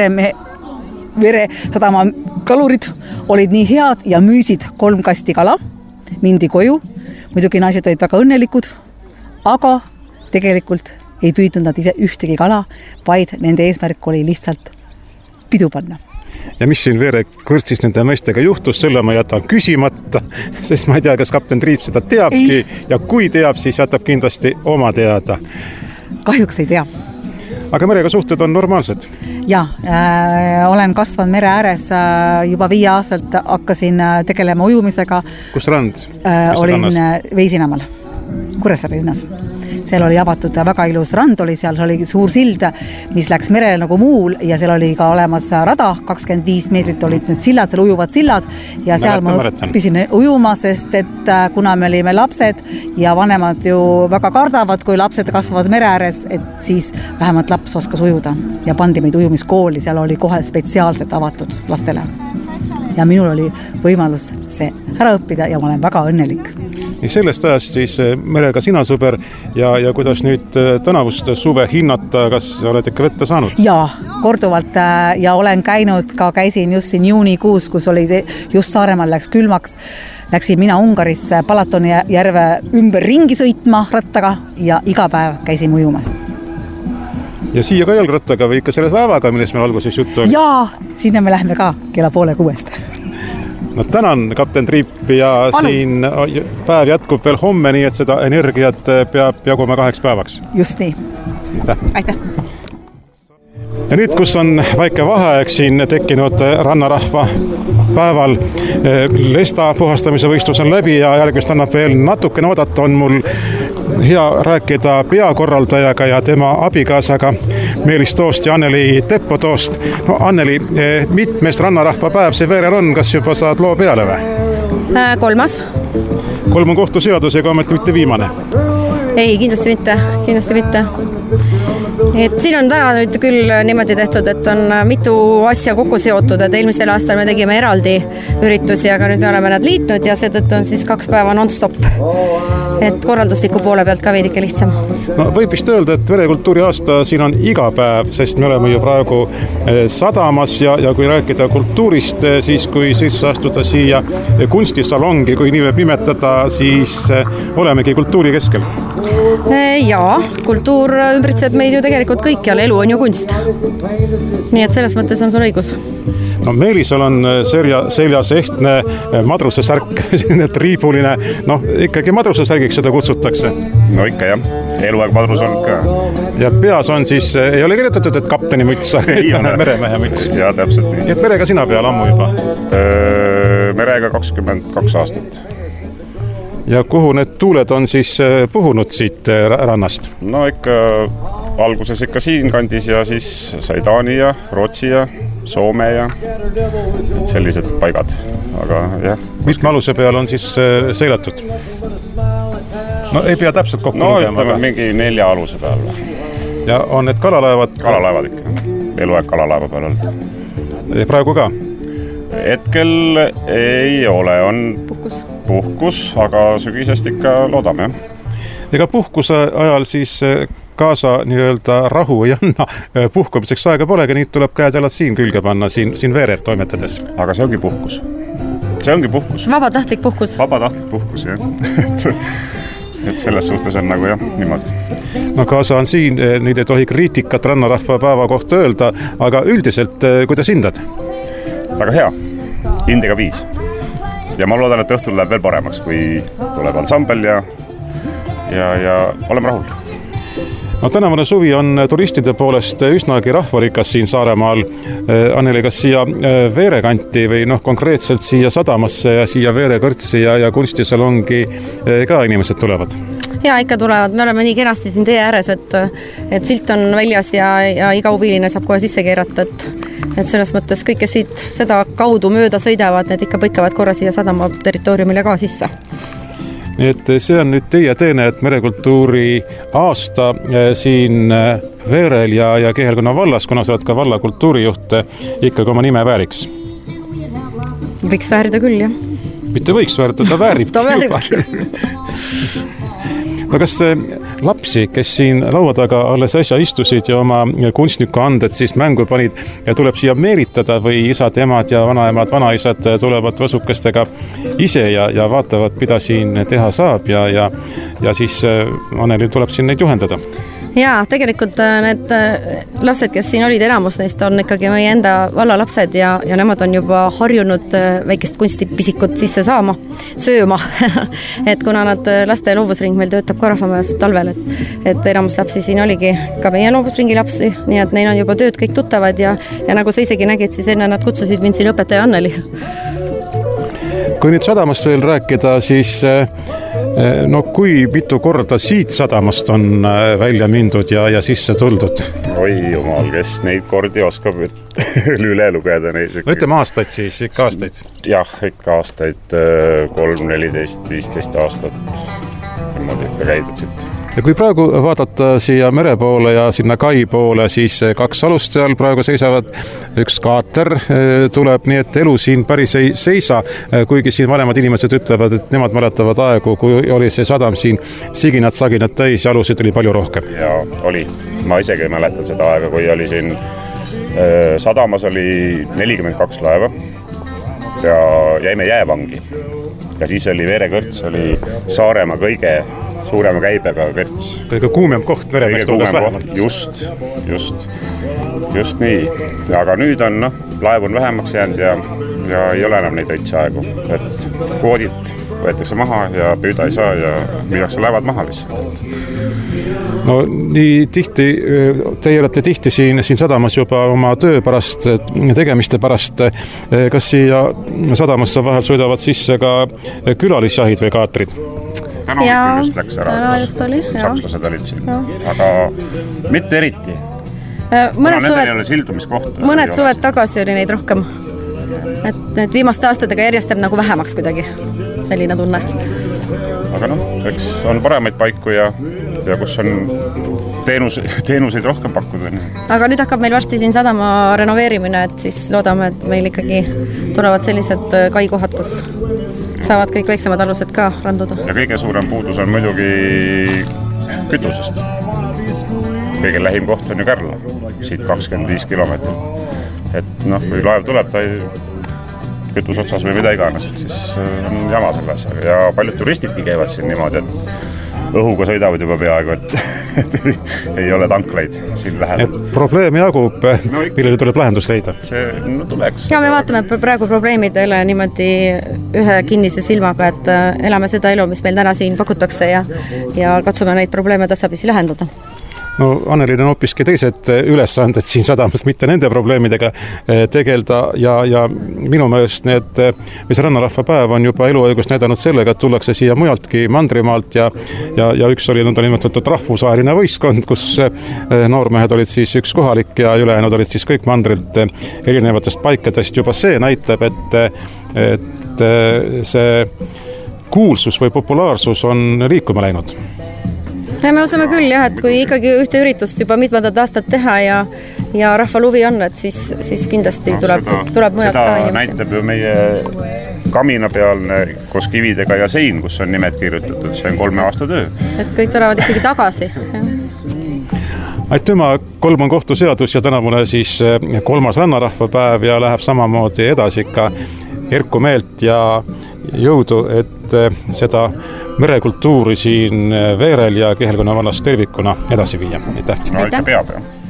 Veresadama kalurid olid nii head ja müüsid 3 kasti kala, mindi koju, muidugi naised olid väga õnnelikud, aga tegelikult ei püüdnud nad ise ühtegi kala, vaid nende eesmärk oli lihtsalt pidu panna. Ja mis siin Veerekõrtsis nende meestega juhtus, selle ma jätan küsimata, sest ma ei tea, kas kapten Triip seda teabki ja kui teab, siis jätab kindlasti oma teada. Kahjuks ei tea. Aga merega suhted on normaalsed? Ja, olen kasvanud mere ääres juba 5 aastalt, hakkasin tegelema ujumisega. Kus rand? Olin Veisinamaal, Kuressaare linnas. Seal oli avatud väga ilus rand, seal oli suur sild, mis läks merele nagu muul ja seal oli ka olemas rada, 25 meetrit olid need sillad, seal ujuvad sillad ja seal ma õppisin ujuma, sest et kuna me olime lapsed ja vanemad ju väga kardavad, kui lapsed kasvavad mere ääres, et siis vähemalt laps oskas ujuda ja pandi meid ujumiskooli, seal oli kohe spetsiaalselt avatud lastele. Ja minul oli võimalus see ära õppida ja ma olen väga õnnelik. Nii sellest ajast siis merega sina sõber ja kuidas nüüd tänavust suve hinnata, kas oled ikka vette saanud? Jaa, korduvalt ja olen käisin just siin juunikuus, kus oli just Saaremaal läks külmaks. Läksin mina Ungarisse Palatoni järve ümber ringi sõitma rattaga ja iga päev käisin ujumas. Ja siia ka jalgrattaga või ikka selles laevaga, milles meil alguses juttu oli? Jaa, sinna me lähme ka kella 5:30. No tänan, kapten Triip ja siin päev jätkub veel homme, nii et seda energiat peab jaguma 2 päevaks. Just nii. Aitäh. Ja nüüd, kus on väike vaheaeg siin tekkinud rannarahva päeval, lesta puhastamise võistlus on läbi ja järgmist annab veel natukene oodata, on mul hea rääkida peakorraldajaga ja tema abikaasaga Meelis Toost ja Anneli Teppo Toost. No Anneli, mitmest rannarahva päev see Veerel on, kas juba saad loo peale või? 3. 3 on kohtuseadusega, ometi mitte viimane? Ei, kindlasti mitte. Et siin on täna nüüd küll niimoodi tehtud, et on mitu asja kokku seotud, et eelmisel aastal me tegime eraldi üritusi, aga nüüd me oleme nad liitnud ja seetõttu on siis 2 päeva non-stop. Et korraldusliku poole pealt ka veidike lihtsam. No, võib vist öelda, et verekultuuri aasta siin on iga päev, sest me oleme ju praegu sadamas ja kui rääkida kultuurist, siis kui sisse astuda siia kunstisalongi, kui nii võib nimetada, siis olemegi kultuuri keskel. Jaa, kultuur ümbritseb meid ju tegelikult kõikjal, elu on ju kunst. Nii et selles mõttes on sul õigus. No Meelisel on seljas ehtne madruse särk, triibuline, ikkagi madruse särgiks seda kutsutakse. No ikka jah, eluaeg madrus on ka. Ja peas on siis, ei ole kirjutatud, et kapteni müts, meremehe müts. Jaa, täpselt nii. Et merega sina peal ammu juba? Merega 22 aastat. Ja kuhu need tuuled on siis puhunud siit rannast? No ikka alguses ikka siin kandis ja siis sai Taani ja Rootsi ja Soome ja sellised paigad, aga jah. Mitme aluse peal on siis seilatud? No ei pea täpselt kokku lugema. No ütleme mingi 4 aluse peal. Ja on need kalalaevad? Kalalaevad ikka, eluaeg kalalaeva peal olnud. Ja praegu ka? Hetkel ei ole, on puhkus, aga sügisest ikka loodame. Ega puhkuse ajal siis kaasa nii-öelda rahu ei anna, puhkumiseks aega polegi, nii tuleb käed jalad siin külge panna, siin veerel toimetades. Aga see ongi puhkus. See ongi puhkus. Vabatahtlik puhkus. Vabatahtlik puhkus, jah. Et selles suhtes on nagu jah, niimoodi. No kaasa on siin, nüüd ei tohi kriitikat rannarahva päeva kohta öelda, aga üldiselt, kuidas hindad? Väga hea. Hindiga 5. Ja ma loodan, et õhtul läheb veel paremaks, kui tuleb ansambel ja oleme rahul. No tänavune suvi on turistide poolest üsnagi rahvarikas siin Saaremaal. Anneli, kas siia veerekanti või konkreetselt siia sadamasse ja siia veerekõrtsi ja kunstisalongi ka inimesed tulevad? Ja ikka tulevad, me oleme nii kenasti siin tee ääres, et silt on väljas ja iga huviline saab kohe sisse keerata, et selles mõttes kõik, kes siit seda kaudu mööda sõidavad, need ikka põikavad korra siia sadama territooriumile ka sisse. Nii et see on nüüd teie teene, et merekultuuri aasta siin Veerel ja Kehelkonna vallas, kuna sa oled ka valla kultuurijuht, ikkagi oma nime vääriks? Võiks väärida küll, jah. Mitte võiks väärida, ta väärib. Ta väärib. No kas lapsi, kes siin laua taga alles äsja istusid ja oma kunstniku anded siis mängu panid, tuleb siia meelitada või isad, emad ja vanaemad, vanaisad tulevad võsukestega ise ja vaatavad, mida siin teha saab ja siis Anneli tuleb siin neid juhendada? Jaa, tegelikult need lapsed, kes siin olid, enamus neist on ikkagi meie enda valla lapsed ja nemad on juba harjunud väikest kunstipisikut sisse saama, sööma. Et kuna nad laste loovusring meil töötab ka Rahvamajas talvel, et enamus lapsi siin oligi ka meie loovusringi lapsi, nii et neil on juba tööd kõik tuttavad ja nagu sa isegi nägid, siis enne nad kutsusid mind siin õpetaja Anneli. Kui nüüd sadamast veel rääkida, siis kui mitu korda siit sadamast on välja mindud ja sisse tuldud? Oi jumal, kes neid kordi oskab üle lugeda neid. Ütleme aastaid siis, ikka aastaid? Jah, ikka aastaid 3, 14, 15 aastat niimoodi ikka käidud siit. Ja kui praegu vaadata siia mere poole ja sinna kai poole, siis 2 alust seal praegu seisavad, 1 kaater tuleb, nii et elu siin päris ei seisa, kuigi siin vanemad inimesed ütlevad, et nemad mäletavad aegu, kui oli see sadam siin siginad-saginad täis ja alusid oli palju rohkem. Ja oli. Ma isegi mäletan seda aega, kui oli siin sadamas oli 42 laeva ja jäime jäävangi. Ja siis oli veerekõrts, oli Saaremaa kõige suurema käibega kõrts. Kõige kuumem koht meremeest umbes vähemalt. Just nii. Aga nüüd on, laev on vähemaks jäänud ja ei ole enam neid õitseaegu. Et kvoodid võetakse maha ja püüda ei saa ja müüakse laevad maha lihtsalt. No nii tihti, teie olete tihti siin sadamas juba oma töö pärast, tegemiste pärast. Kas siia sadamassa vahel sõidavad sisse ka külalisjahid või kaatrid? Täna just läks ära. Täna just oli, jah. Sakslased olid siin, aga mitte eriti. Nendel ei ole sildumiskohta. Mõned suved tagasi oli neid rohkem. Et viimaste aastatega järjest jääb nagu vähemaks kuidagi. Selline tunne. Aga aga eks on paremaid paiku ja kus on teenuseid rohkem pakkuda. Aga nüüd hakkab meil varsti siin sadama renoveerimine, et siis loodame, et meil ikkagi tulevad sellised kaikohad, kus saavad kõik väiksemad alused ka randuda. Ja kõige suurem puudus on muidugi kütusest. Kõige lähim koht on ju Kärla, siit 25 kilomeetrit. Et kui laev tuleb, ta kütus otsas või mida iganes, siis on jama selles. Ja paljud turistidki käivad siin niimoodi, et õhuga sõidavad juba peaaegu, et ei ole tanklaid siin lähedal. Probleem jagub, millele tuleb lahendus leida? See tuleks. Ja me vaatame praegu probleemidele niimoodi ühe kinnise silmaga, et elame seda elu, mis meil täna siin pakutakse ja katsume neid probleeme tasapisi lahendada. No Annelil on hoopiski teised ülesanded siin sadamas, mitte nende probleemidega tegelda ja minu meelest need, mis rannarahva päev on juba eluõigust näidanud sellega, et tullakse siia mujaltki Mandrimaalt ja üks oli nimetatud rahvusaheline võistkond, kus noormehed olid siis üks kohalik ja ülejäänud olid siis kõik mandrilt erinevatest paikadest. Juba see näitab, et see kuulsus või populaarsus on liikuma läinud. Ja me usume küll et kui ikkagi ühte üritust juba mitmendat aastat teha ja rahval huvi on, et siis kindlasti tuleb mõjad ka inimesi. Seda näitab ju meie kaminapealne koos kividega ja sein, kus on nimed kirjutatud, see on 3 aasta töö. Et kõik tulevad ikkagi tagasi. Aitüma, 3 on kohtuseadus ja tänavune siis 3. rannarahva päev ja läheb samamoodi edasi ka Erku meelt ja jõudu, et seda merekultuuri siin Veerel ja Kihelkonna vallas tervikuna edasi viia. Aitäh! No ikka peab.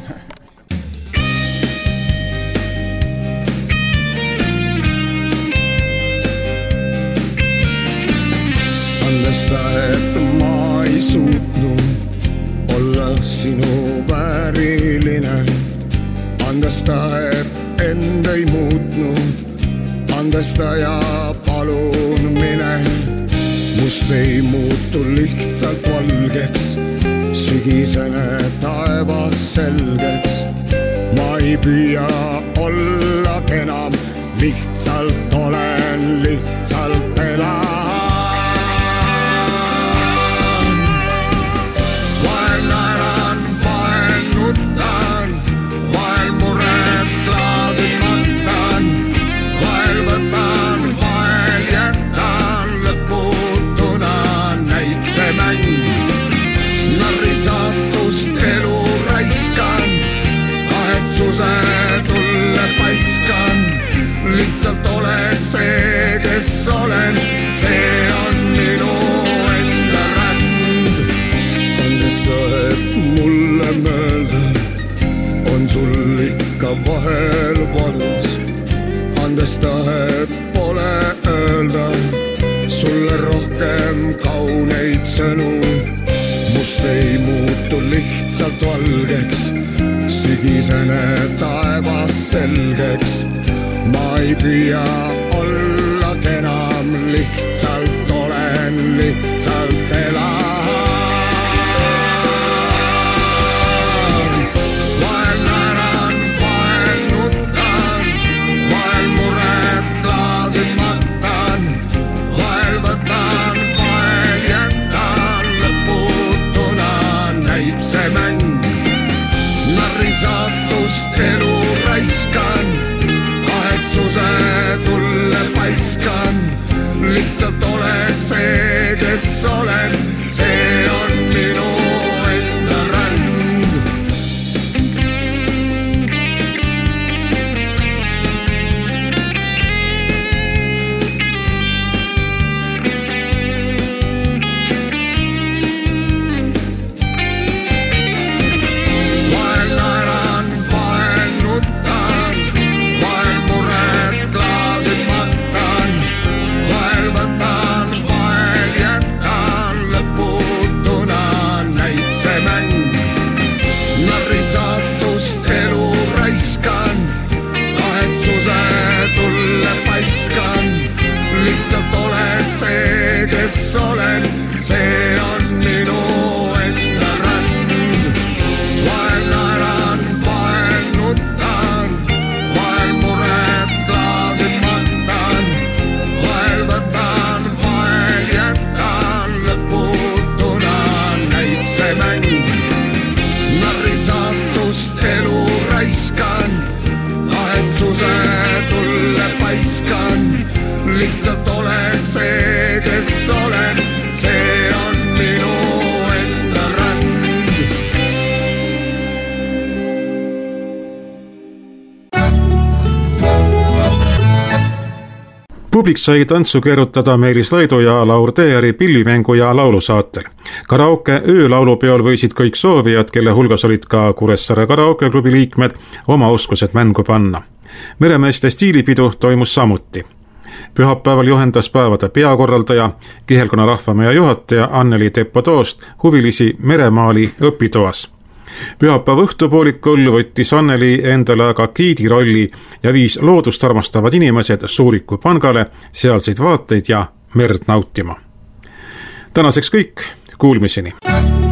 Andesta, et ma ei suutnud olla sinu vääriline. Andesta, et end ei muutnud. Andesta ja palun mine. Must ei muutu lihtsalt valgeks, sügisene taevas selgeks. Ma ei püüa olla enam, lihtsalt olen, lihtsalt elan. Vahel naeran, vahel nutan, vahel mured klaasid mattan, vahel võtan, vahel jätan lõputuna näib see mäng. Narrid saatust elu raiskan, ahetsuse tulle paiskan, lihtsalt olen see, kes olen, see on minu enda ränd. Andesta, et mulle mööda, on sul ikka vahel valus. Andesta, et pole öelda sulle rohkem kauneid sõnu. Must ei muutu lihtsalt valgeks, sügisene taevas selgeks. Ma ei püüa olla enam, lihtsalt olen, lihtsalt elan. Vahel naeran, vahel nutan, vahel mured klaasid mattan, vahel võtan, vahel jätan lõputuna näib see mäng. Narrid saatust elu raiskan, ahetsuse tulle Publik sai tantsu keerutada Meelis Laidu ja Laur Teeri pillimängu ja laulusaatel. Karaoke öölaulupeol võisid kõik soovijad, kelle hulgas olid ka Kuressaare karaokeklubi liikmed, oma oskused mängu panna. Meremeeste stiilipidu toimus samuti. Pühapäeval juhendas päevade peakorraldaja, Kihelkonna rahvamaja juhataja Anneli Teppo-Toost huvilisi Meremaali õpitoas. Pühapäeva õhtupoolikul võttis Anneli endale aga giidi rolli ja viis loodust armastavad inimesed Suuriku pangale sealseid vaateid ja merd nautima. Tänaseks kõik, kuulmiseni!